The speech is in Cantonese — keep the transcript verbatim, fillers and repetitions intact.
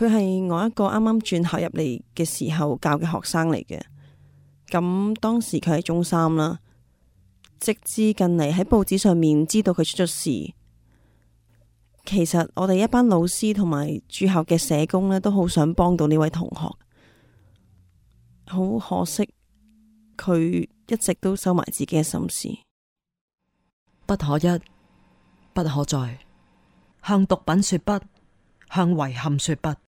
佢係我一個啱啱轉校入嚟嘅時候教嘅學生嚟嘅。咁當時佢係中三啦，直至近嚟喺報紙上面知道佢出咗事。其實我哋一班老師同埋駐校嘅社工呢，都好想幫到呢位同學。好可惜，佢一直都收埋自己嘅心事。 不可一，不可再，向毒品說不，向遺憾說不。